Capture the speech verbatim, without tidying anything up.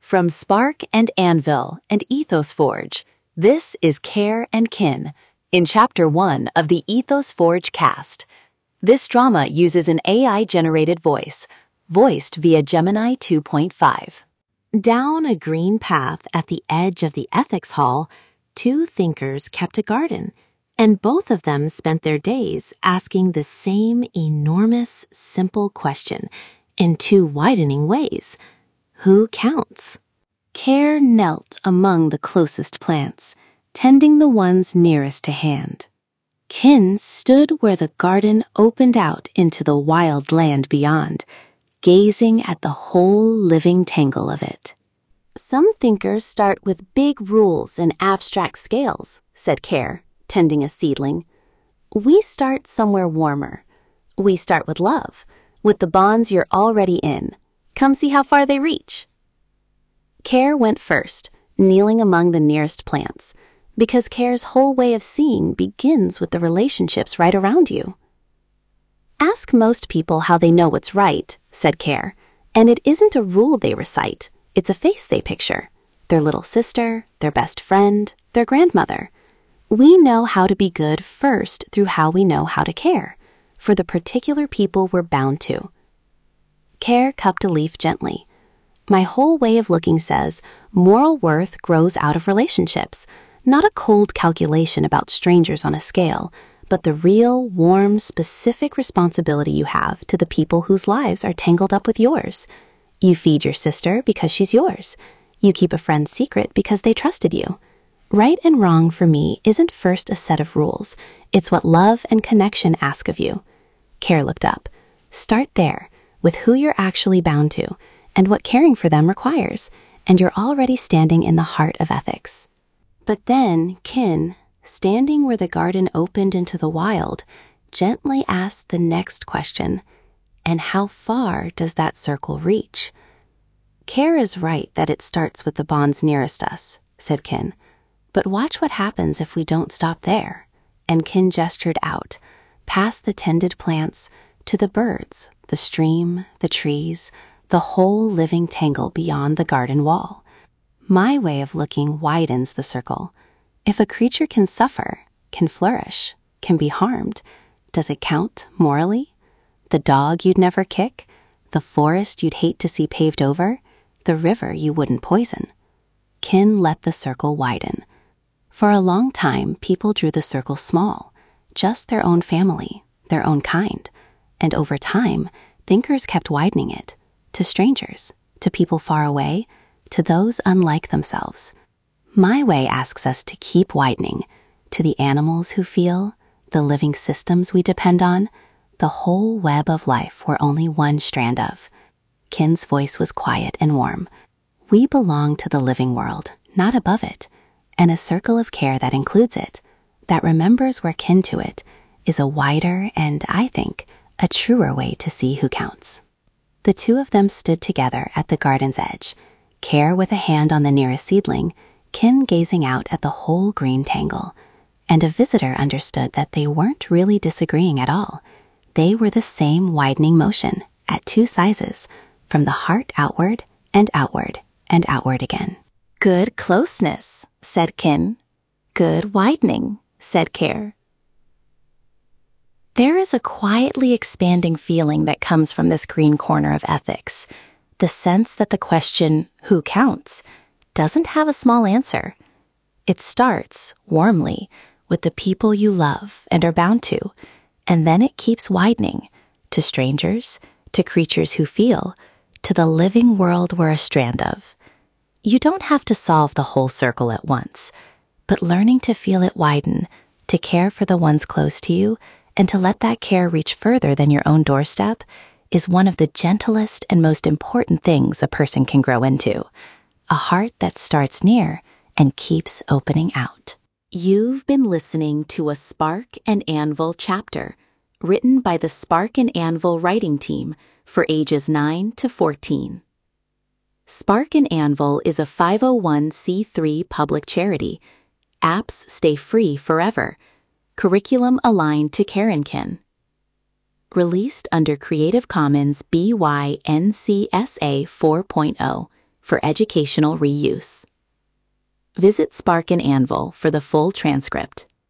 From Spark and Anvil and Ethos Forge, this is Care and Kin, in Chapter one of the Ethos Forge cast. This drama uses an A I-generated voice, voiced via Gemini two point five. Down a green path at the edge of the ethics hall, two thinkers kept a garden, and both of them spent their days asking the same enormous, simple question in two widening ways. Who counts? Care knelt among the closest plants, tending the ones nearest to hand. Kin stood where the garden opened out into the wild land beyond, gazing at the whole living tangle of it. Some thinkers start with big rules and abstract scales, said Care, tending a seedling. We start somewhere warmer. We start with love, with the bonds you're already in. Come see how far they reach. Care went first, kneeling among the nearest plants, because Care's whole way of seeing begins with the relationships right around you. Ask most people how they know what's right, said Care, and it isn't a rule they recite, it's a face they picture. Their little sister, their best friend, their grandmother. We know how to be good first through how we know how to care, for the particular people we're bound to. Care cupped a leaf gently. My whole way of looking says moral worth grows out of relationships, not a cold calculation about strangers on a scale, but the real, warm, specific responsibility you have to the people whose lives are tangled up with yours. You feed your sister because she's yours. You keep a friend's secret because they trusted you. Right and wrong for me isn't first a set of rules. It's what love and connection ask of you. Care looked up. Start there, with who you're actually bound to, and what caring for them requires, and you're already standing in the heart of ethics. But then Kin, standing where the garden opened into the wild, gently asked the next question, and how far does that circle reach? Care is right that it starts with the bonds nearest us, said Kin, but watch what happens if we don't stop there. And Kin gestured out, past the tended plants, to the birds, the stream, the trees, the whole living tangle beyond the garden wall. My way of looking widens the circle. If a creature can suffer, can flourish, can be harmed, does it count morally? The dog you'd never kick? The forest you'd hate to see paved over? The river you wouldn't poison? Kin let the circle widen. For a long time, people drew the circle small, just their own family, their own kind, and over time, thinkers kept widening it, to strangers, to people far away, to those unlike themselves. My way asks us to keep widening, to the animals who feel, the living systems we depend on, the whole web of life we're only one strand of. Kin's voice was quiet and warm. We belong to the living world, not above it, and a circle of care that includes it, that remembers we're kin to it, is a wider and, I think, a truer way to see who counts. The two of them stood together at the garden's edge, Care with a hand on the nearest seedling, Kin gazing out at the whole green tangle, and a visitor understood that they weren't really disagreeing at all. They were the same widening motion, at two sizes, from the heart outward and outward and outward again. Good closeness, said Kin. Good widening, said Care. There is a quietly expanding feeling that comes from this green corner of ethics, the sense that the question, who counts, doesn't have a small answer. It starts, warmly, with the people you love and are bound to, and then it keeps widening, to strangers, to creatures who feel, to the living world we're a strand of. You don't have to solve the whole circle at once, but learning to feel it widen, to care for the ones close to you, and to let that care reach further than your own doorstep is one of the gentlest and most important things a person can grow into. A heart that starts near and keeps opening out. You've been listening to a Spark and Anvil chapter, written by the Spark and Anvil writing team for ages nine to fourteen. Spark and Anvil is a five oh one c three public charity. Apps stay free forever. Curriculum aligned to Care and Kin. Released under Creative Commons B Y N C S A four point oh for educational reuse. Visit Spark and Anvil for the full transcript.